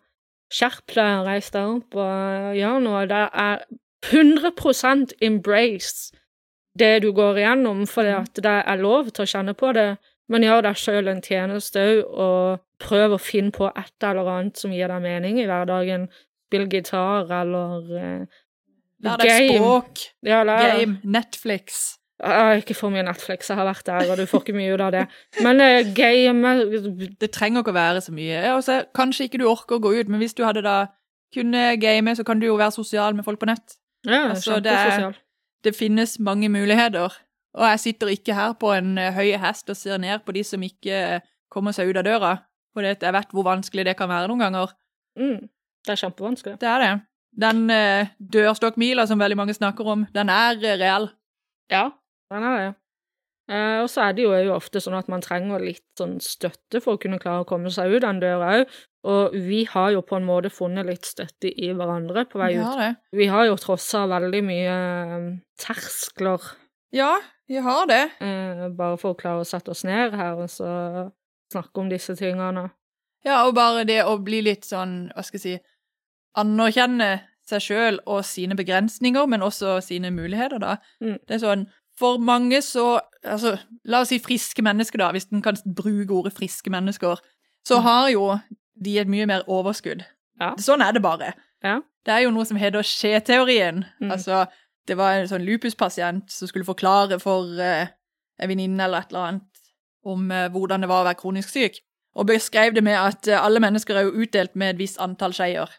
B: skjerp deg, reis deg opp og gjør noe. Det er hundre prosent embrace det du går igjennom, fordi at det er lov til å kjenne på det, men gjør deg selv en tjeneste og prøv å finne på et eller annet som gir deg mening i hverdagen. Spill gitar eller... Uh,
A: Lær deg språk,
B: ja,
A: game, Netflix.
B: Jeg har ikke for mye Netflix, jeg har vært der, og du får ikke mye ut av det. Men uh, game...
A: Det trenger ikke å være så mye. Også, kanskje ikke du orker å gå ut, men hvis du hadde da kunne game, så kan du jo være sosial med folk på nett.
B: Ja, altså, kjempesosial.
A: Det, det finnes mange muligheter, og jeg sitter ikke her på en uh, høy hest og ser ned på de som ikke kommer seg ut av døra, for jeg vet hvor vanskelig det kan være noen ganger.
B: Mm, det er kjempevanskelig.
A: Det er det. Den uh, dørstokkmila som veldig mange snakker om, den er uh, real.
B: Ja, den er det. Uh, og så er det jo, jo ofte sånn at man trenger litt sånn støtte for å kunne klare å komme seg ut den døra også. Og vi har jo på en måte funnet litt støtte i hverandre på vei ut.
A: Det.
B: Vi har jo tross av veldig mye uh, terskler.
A: Ja, vi har det.
B: Uh, bare for å klare å sette oss ned her og så snakke om disse tingene.
A: Ja, og bare det å bli litt sånn, hva skal jeg si, anerkjenne seg selv og sine begrensninger, men også sine muligheter da. Mm. Det er sånn, for mange så, altså, la oss si friske mennesker da, hvis den kan bruke ordet friske mennesker, så mm. har jo de et mye mer overskudd.
B: Ja.
A: Sånn er det bare.
B: Ja.
A: Det er jo noe som heter skje-teorien. Mm. Altså, det var en sånn lupuspasient som skulle forklare for uh, en venninne eller et eller annet om uh, hvordan det var å være kronisk syk, og beskrev det med at uh, alle mennesker er jo utdelt med et visst antall skjeer.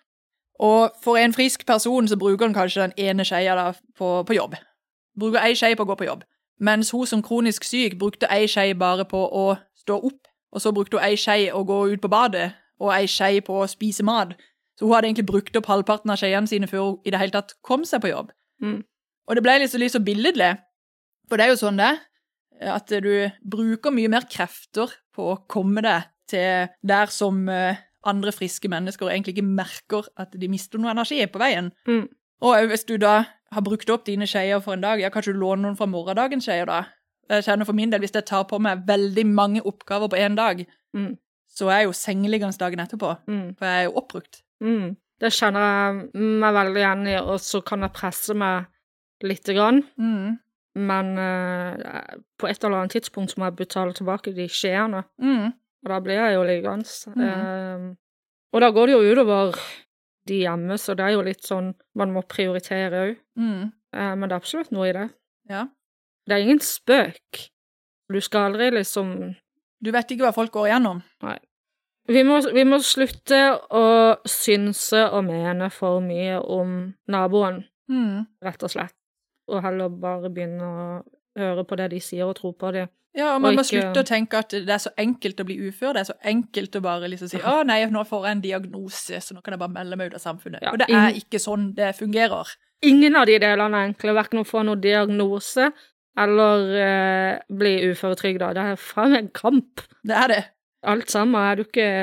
A: Og for en frisk person så bruker han kanskje den ene skeia da på, på jobb. Bruker en skje på å gå på jobb. mens hun som kronisk syk brukte ei skje bare på å stå opp, og så brukte hun ei skje å gå ut på badet, og ei skje på å spise mat. Så hun hadde egentlig brukt opp halvparten av skjene sine før hun i det hele tatt kom seg på jobb.
B: Mm.
A: Og det ble litt så, litt så billedlig, for det er jo sånn det, at du bruker mye mer krefter på å komme deg til der som andre friske mennesker egentlig ikke merker at de mister noe energi på veien.
B: Mm.
A: Og hvis du da har brukt opp dine skjeer for en dag, ja, kanskje du låner noen fra morgendagens skjeer da. Jeg kjenner for min del, hvis jeg tar på meg veldig mange oppgaver på en dag,
B: mm.
A: så er jeg jo sengeliggende dagen etterpå,
B: mm. for
A: jeg er jo oppbrukt.
B: Mm. Det kjenner jeg meg veldig igjen i, og så kan jeg presse meg litt grann,
A: Mm.
B: men uh, på et eller annet tidspunkt må jeg betale tilbake de skjeene,
A: Mm.
B: og da blir jeg jo liggende.
A: Mm.
B: Uh, og da går det jo utover de hjemme, så det er jo litt sånn, man må prioritere jo.
A: Mm.
B: Uh, men det er absolutt noe i det.
A: Ja.
B: Det er ingen spøk. Du skal aldri liksom...
A: Du vet ikke hva folk går igjennom.
B: Nei. Vi må, vi må slutte å synse og mene for mye om naboen,
A: Mm.
B: rett og slett. Og heller bare begynne å høre på det de sier og tro på det.
A: Ja, og man
B: Og
A: må
B: ikke-
A: slutte å tenke at det er så enkelt å bli ufør, det er så enkelt å bare liksom si, å nei, nå får jeg en diagnose, så nå kan jeg bare melde meg ut av samfunnet.
B: Ja,
A: og det
B: ingen-
A: er ikke sånn det fungerer.
B: Ingen av de delene er enkle, hverken å få noen diagnose eller eh, bli uføretrygda. Det er faen meg en kamp.
A: Det er det.
B: Alt sammen er du ikke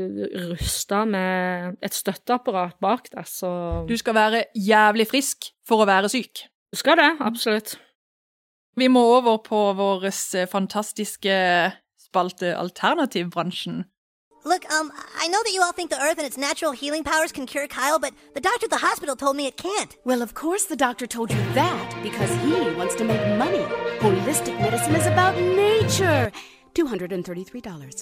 B: rustet med et støtteapparat bak deg, så
A: Du skal være jævlig frisk for å være syk.
B: du skal det, absolutt.
A: Vi må over på vår fantastiske spalte Alternativbransjen.
C: Look, um, I know that you all think the Earth and its natural healing powers can cure Kyle, but the doctor at the hospital told me it can't.
D: Well, of course the doctor told you that because he wants to make money. Holistic medicine is about nature. two hundred thirty-three dollars.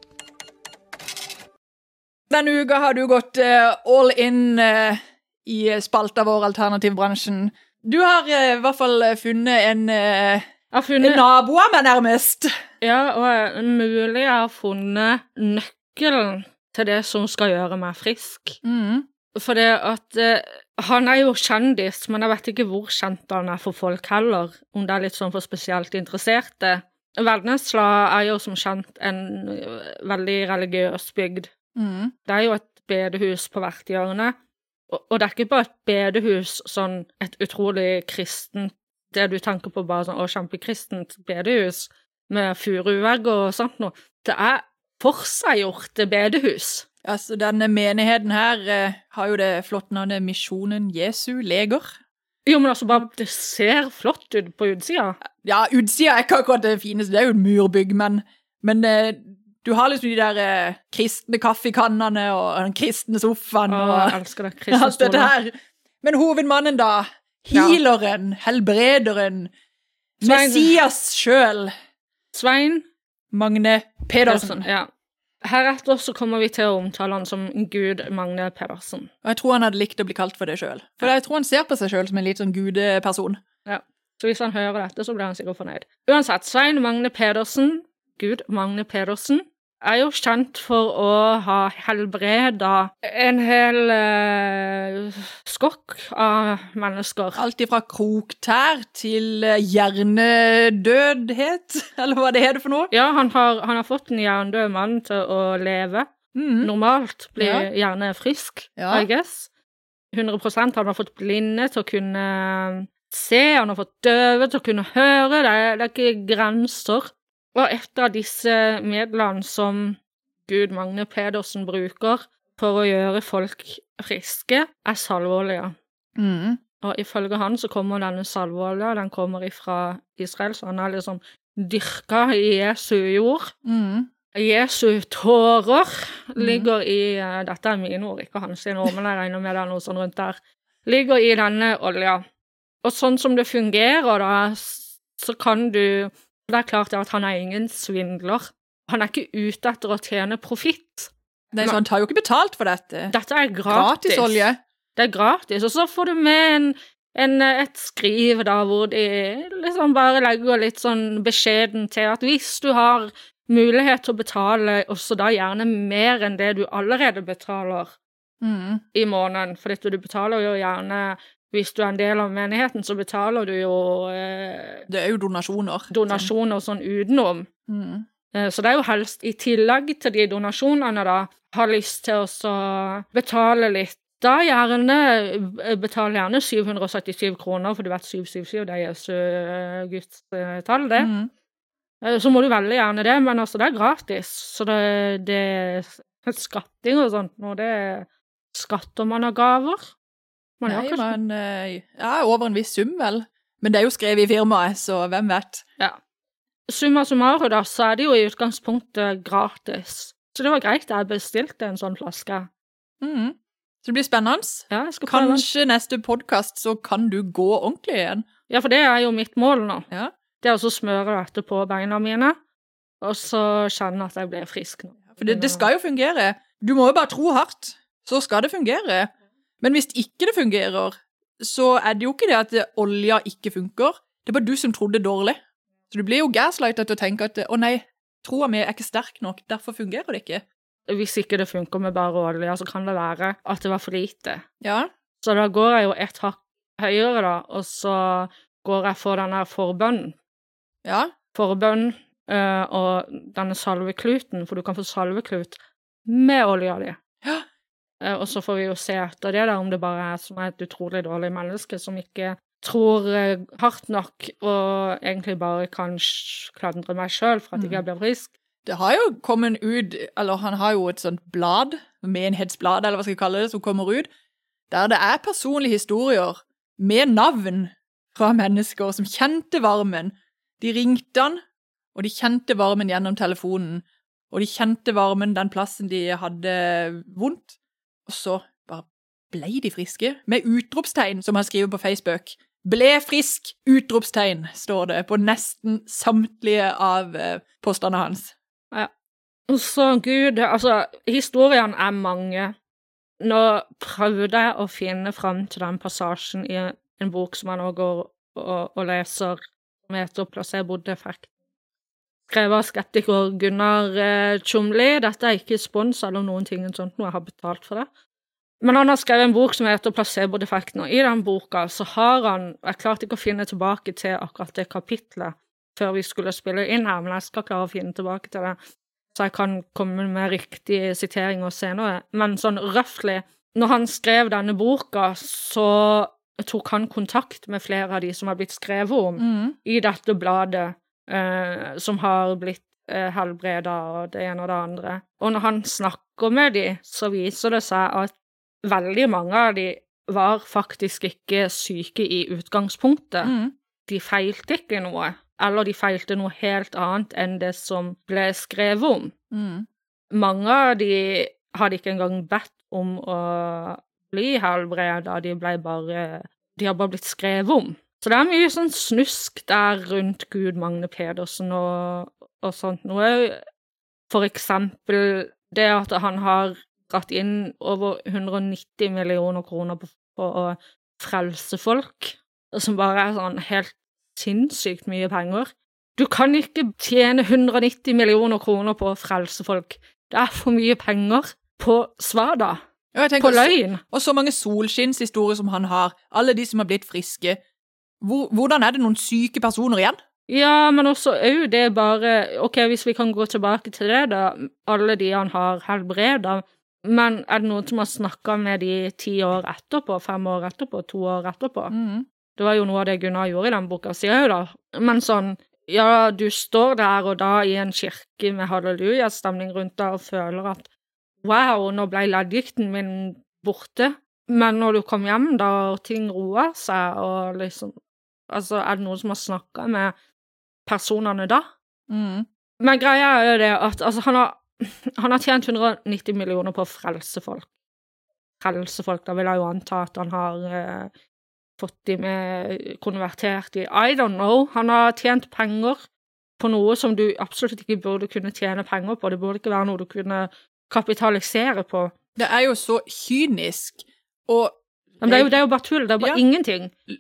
A: Denne uka har du gått uh, all in uh, i spalta vår Alternativbransjen. Du har uh, i hvert fall funnet en, uh,
B: Jeg har funnet,
A: en nabo av meg nærmest.
B: ja, og mulig jeg har funnet nøkkelen til det som skal gjøre meg frisk.
A: Mm.
B: For det at eh, han er jo kjendis, men jeg vet ikke hvor kjent han er for folk heller, om det er litt sånn for spesielt interesserte. Vennesla er jo som kjent en eh, veldig religiøs bygd.
A: Mm.
B: Det er jo et bedehus på hvert hjørne, og, og det er ikke bare et bedehus, sånn et utrolig kristent, det du tenker på bare sånn, å, kjempekristent bedehus, med furuvegg og sånt noe. Det er forseggjort bedehus.
A: Altså, denne menigheten her uh, har jo det flotte navnet Misjonen Jesu Leger.
B: Jo, men altså bare, det ser flott ut på utsida.
A: Ja, utsida er ikke akkurat det fineste, det er jo et murbygg, men, men uh, du har liksom de der uh, kristne kaffekannene og den kristne sofaen
B: Å,
A: og
B: jeg elsker det,
A: alt dette
B: kristenstolen.
A: her. Men hovedmannen da, healeren, helbrederen,
B: Svein-
A: Messias selv,
B: Svein
A: Magne Pedersen.
B: Ja. Heretter så kommer vi til å omtale han som Gud Magne Pedersen.
A: Og jeg tror han hadde likt å bli kalt for det selv. For jeg tror han ser på seg selv som en litt sånn gudeperson.
B: Ja. Så hvis han hører dette, så blir han sikkert fornøyd. Uansett, Svein Magne Pedersen, Gud Magne Pedersen, er jo kjent for å ha helbreda en hel eh, skokk av mennesker.
A: Alt ifra kroktær til eh, hjernedødhet, eller hva det heter for noe.
B: Ja, han har, han har fått en hjernedød mann til å leve.
A: Mhm.
B: Normalt blir
A: Ja.
B: gjerne frisk,
A: Ja.
B: I guess. hundre prosent han har fått blinde til å kunne se, han har fått døve til å kunne høre, det er, det er ikke grenser. Og et av disse midlene som Gud Magne Pedersen bruker for å gjøre folk friske, er salveolje.
A: Mhm.
B: Og ifølge han så kommer denne salveolja, den kommer ifra Israel, så han er liksom dyrka i Jesu jord.
A: Mhm.
B: Jesu tårer ligger i, uh, dette er mine ord, ikke hans ord, men jeg regner med det er noe sånn rundt der, ligger i denne olja. Og sånn som det fungerer da, så kan du, det er klart at han er ingen svindler. Han er ikke ute etter å tjene profitt.
A: Nei, så han tar jo ikke betalt for dette.
B: Dette er gratis.
A: Gratis olje.
B: Det er gratis, og så får du med en, en, et skriv da, hvor de liksom bare legger litt sånn beskjeden til at hvis du har mulighet til å betale også da gjerne mer enn det du allerede betaler
A: Mhm.
B: i måneden, for dette du betaler jo gjerne hvis du er en del av menigheten, så betaler du jo eh,
A: Det er jo donasjoner.
B: donasjoner sånn utenom.
A: Mm.
B: Eh, så det er jo helst i tillegg til de donasjonene da, har lyst til å så betale litt. Da gjerne, betale gjerne syv hundre og syttisju kroner, for du vet syv syv syv, det er Jesu uh, Guds uh, tall, det.
A: Mm.
B: Eh, så må du veldig gjerne det, men altså det er gratis. Så det, det er skatting og sånt, og det skatter man av gaver. Man
A: Nei,
B: kanskje...
A: men uh, ja, over en viss sum, vel. Men det er jo skrevet i firmaet, så hvem vet?
B: Ja. Summa summarum da, så er det jo i utgangspunktet gratis. Så det var greit at jeg bestilte en sånn flaske.
A: Mm. Så det blir spennende.
B: Ja, jeg skal prøve.
A: Kanskje neste podcast så kan du gå ordentlig igjen.
B: Ja, for det er jo mitt mål nå.
A: Ja.
B: Det er å smøre dette på beina mine, og så kjenne at jeg blir frisk nå.
A: For det, det skal jo fungere. Du må jo bare tro hardt, så skal det fungere. Men hvis ikke det fungerer, så er det jo ikke det at olja ikke funker. Det er bare du som trodde dårlig. Så du blir jo gaslightet til å tenke at, å nei, troa mi er ikke sterk nok, derfor fungerer det ikke.
B: Hvis ikke det funker med bare olje, så kan det være at det var for lite.
A: Ja.
B: Så da går jeg jo et hakk høyere da, og så går jeg for denne forbønnen.
A: Ja.
B: Forbønn øh, og denne salvekluten, for du kan få salveklut med olja di.
A: Ja.
B: Uh, og så får vi jo se etter det der, om det bare er som et utrolig dårlig menneske som ikke tror uh, hardt nok, og egentlig bare kan klandre meg selv for at jeg ikke blir frisk.
A: Det har jo kommet ut, eller han har jo et sånt blad, menighetsblad, eller hva skal jeg kalle det, som kommer ut, der det er personlige historier med navn fra mennesker som kjente varmen. De ringte han, og de kjente varmen gjennom telefonen, og de kjente varmen den plassen de hadde vondt. Og så bare ble de friske, med utropstegn, som han skriver på Facebook. Ble frisk, utropstegn, står det på nesten samtlige av eh, postene hans.
B: Ja. Så Gud, altså, historiene er mange. Nå prøvde jeg å finne frem til den passasjen i en bok som jeg nå går og, og leser, som heter Placebo-defekt. Skrevet av skeptiker Gunnar eh, Tjomli. Dette er ikke spons eller noen ting sånt, noe jeg har betalt for det. Men han har skrevet en bok som heter Placebo-defekten, og i den boka så har han, jeg klarte ikke å finne tilbake til akkurat det kapitlet før vi skulle spille inn her, men jeg skal klare å finne tilbake til det, så jeg kan komme med riktig sitering og senere. Men sånn røftlig, når han skrev denne boka, så tok han kontakt med flere av de som har blitt skrevet om mm. i dette bladet, Uh, som har blitt uh, helbredet og det ene og det andre. Og når han snakker med de, så viser det seg at veldig mange av de var faktisk ikke syke i utgangspunktet. Mm. De feilte ikke noe, eller de feilte noe helt annet enn det som ble skrevet om. Mm. Mange av de hadde ikke engang bedt om å bli helbredet, de ble bare, de har bare blitt skrevet om. Så det er mye sånn snusk der rundt Gud Magne Pedersen og, og sånt noe. For eksempel det at han har dratt inn over hundre og nitti millioner kroner på, på å frelse folk, som bare er sånn helt sinnssykt mye penger. Du kan ikke tjene hundre og nitti millioner kroner på å frelse folk. Det er for mye penger på svada, ja, på løgn.
A: Og så mange solskinnshistorier som han har, alle de som har blitt friske. Hvordan er det noen syke personer igjen?
B: Ja, men også er det bare, ok, hvis vi kan gå tilbake til det da, alle de han har helbredet, men er det noen som har snakket med de ti år etterpå, fem år etterpå, to år etterpå? Mm. Det var jo noe av det Gunnar gjorde i den boka, sier jeg jo da. Men sånn, ja, du står der og da i en kirke med halleluja-stemning rundt deg og føler at, wow, nå ble leddgikten min borte. Men når du kom hjem da, og ting roer seg, og liksom, altså, er det noen som har snakket med personene da? Mm. Men greia er jo det at, altså, han har, han har tjent hundre og nitti millioner på å frelse folk. Frelse folk, da vil jeg jo anta at han har eh, fått de med konvertert i, I don't know, han har tjent penger på noe som du absolutt ikke burde kunne tjene penger på, det burde ikke være noe du kunne kapitalisere på.
A: Det er jo så kynisk, og
B: men det er jo, det er jo bare tull, det er bare ja. Ingenting.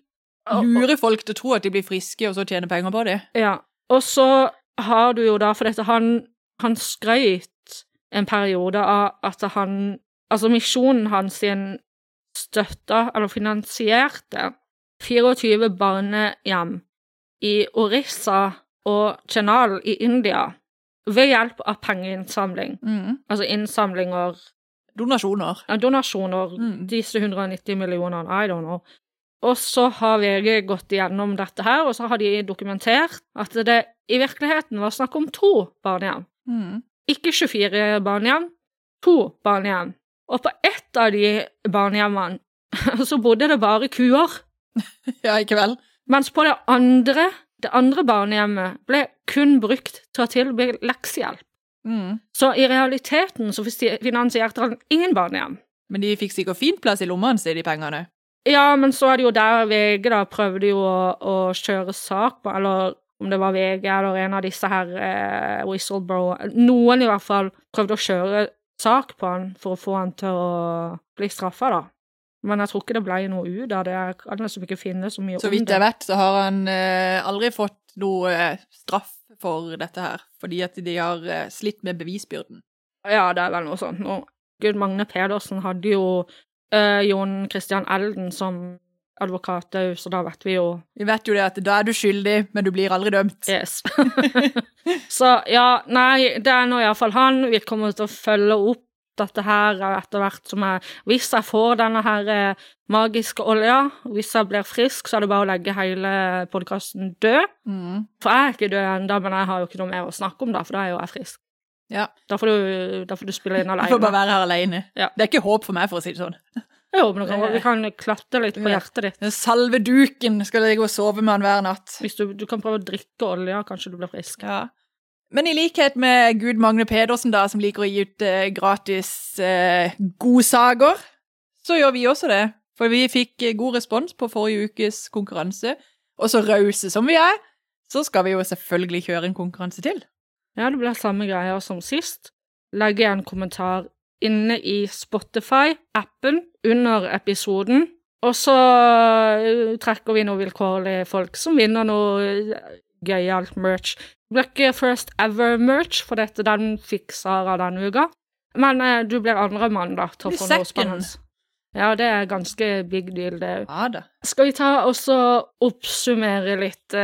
A: Lurer folk til å tro at de blir friske, og så tjener penger på det.
B: Ja, og så har du jo da, for dette, han, han skrøyt en periode av at han, altså misjonen hans sin støtta, eller finansierte, tjuefire barnehjem i Orissa og Chenal i India ved hjelp av pengeinnsamling.
A: Mm.
B: Altså innsamlinger,
A: Donasjoner.
B: ja, donasjoner,
A: Mm.
B: disse hundre og nitti millionene, I don't know. Og så har V G gått igjennom dette her, og så har de dokumentert at det i virkeligheten var snakk om to barnehjem.
A: Mm.
B: Ikke tjuefire barnehjem, to barnehjem. Og på ett av de barnehjemmene så bodde det bare kuer,
A: Ja, ikke vel?
B: mens på det andre, det andre barnehjemmet ble kun brukt til å tilby leksehjelp.
A: Mm.
B: Så i realiteten så finansierte han ingen barnehjem.
A: Men de fikk sikkert fint plass i lommene sine, de pengene.
B: Ja, men så er det jo der V G da prøvde jo å, å kjøre sak på, eller om det var V G eller en av disse her eh, whistleblower, noen i hvert fall prøvde å kjøre sak på han for å få han til å bli straffet da. Men jeg tror ikke det ble noe ut av det. Jeg kan liksom ikke finne så mye
A: Så
B: om
A: vidt
B: det.
A: jeg vet, så har han eh, aldri fått noe eh, straff for dette her, fordi at de har eh, slitt med bevisbyrden.
B: Ja, det er vel noe sånt. Og Gud Magne Pedersen hadde jo uh, Jon Christian Elden som advokat, så da vet vi jo.
A: Vi vet jo det at da er du skyldig, men du blir aldri dømt.
B: Yes. Så ja, nei, det er nå i hvert fall han. Vi kommer til å følge opp dette her etter hvert som jeg, hvis jeg får denne her eh, magiske olja, hvis jeg blir frisk, så er det bare å legge hele podcasten død.
A: Mm.
B: For jeg er ikke død enda, men jeg har jo ikke noe mer å snakke om da, for da er jo jeg frisk.
A: Ja.
B: Da får du, da får du spille inn
A: Du
B: alene.
A: får bare være her alene.
B: Ja.
A: Det er ikke håp for meg, for å si det sånn.
B: Jo, men du kan, vi kan klatte litt på hjertet ditt.
A: Den salve duken skal jeg gå og sove med han hver natt.
B: Hvis du, du kan prøve å drikke olja, kanskje du blir frisk.
A: Ja. Men i likhet med Gud Magne Pedersen da, som liker å gi ut eh, gratis eh, godsager, så gjør vi også det. For vi fikk eh, god respons på forrige ukes konkurranse, og så rause som vi er, så skal vi jo selvfølgelig kjøre en konkurranse til.
B: Ja, det blir samme greia som sist. Legge en kommentar inne i Spotify-appen under episoden, og så uh, trekker vi noe vilkårlige folk som vinner noe gøyalt merch. Det blir ikke first ever merch, for dette den fikk Sara denne uka. Men uh, du blir andre mann da, til å
A: Blir
B: få noe
A: second.
B: spennende. Ja, det er ganske big deal det.
A: Ja da.
B: Skal vi ta og så oppsummere litt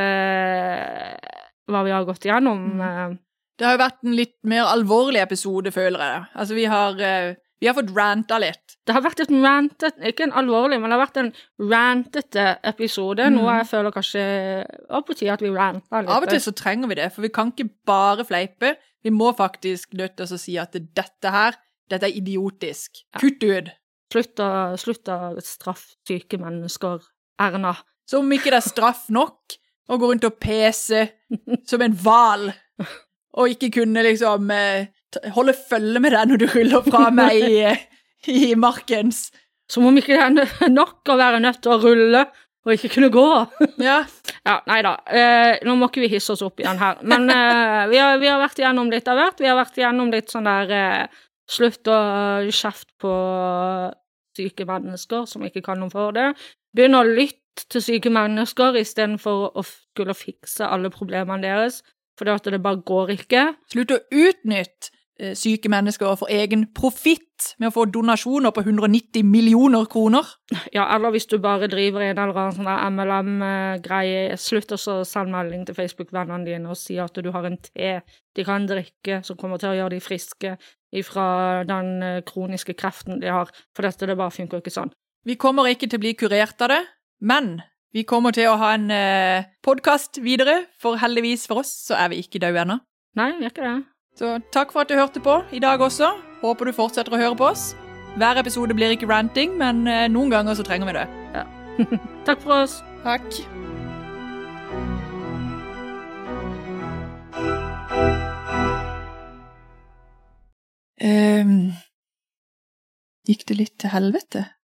B: uh, hva vi har gått igjennom?
A: Mm. Det har jo vært en litt mer alvorlig episode, føler jeg. Altså, vi har, uh, vi har fått ranta litt.
B: Det har vært et rantet, ikke en alvorlig, men det har vært en rantete episode,
A: Mm.
B: noe jeg føler kanskje av og til at vi ranter litt.
A: Av og til så trenger vi det, for vi kan ikke bare fleipe. Vi må faktisk nødt til å si at dette her, dette er idiotisk.
B: Ja.
A: Kutt ut.
B: Slutt å, slutt å straffe syke mennesker, Erna.
A: Så om ikke det er straff nok å gå rundt og pese som en val, og ikke kunne liksom eh, holde følge med deg når du ruller fra meg i, i markens.
B: Som om ikke det er nok å være nødt til å rulle og ikke kunne gå.
A: Ja.
B: Ja, neida. Eh, nå må ikke vi hisse oss opp igjen her. Men eh, vi, har, vi har vært igjennom litt av hvert. Vi har vært igjennom litt sånn der eh, slutt å kjefte på syke mennesker som ikke kan noe for det. Begynn å lytte til syke mennesker i stedet for å skulle fikse alle problemene deres. For det bare går ikke.
A: Slutt å utnytte eh, syke mennesker for egen profitt med å få donasjoner på hundre og nitti millioner kroner.
B: Ja, eller hvis du bare driver en eller annen sånn der M L M-greie, slutt også å sende melding til Facebook-vennene dine og si at du har en te de kan drikke som kommer til å gjøre de friske ifra den eh, kroniske kreften de har. For dette, det bare funker ikke sånn.
A: Vi kommer ikke til å bli kurert av det, men vi kommer til å ha en eh, podcast videre, for heldigvis for oss så er vi ikke døde ennå.
B: Nei, vi er ikke det.
A: Så takk for at du hørte på i dag også. Håper du fortsetter å høre på oss. Hver episode blir ikke ranting, men eh, noen ganger så trenger vi det.
B: Ja. Takk for oss.
A: Takk. Um, gikk det litt til helvete?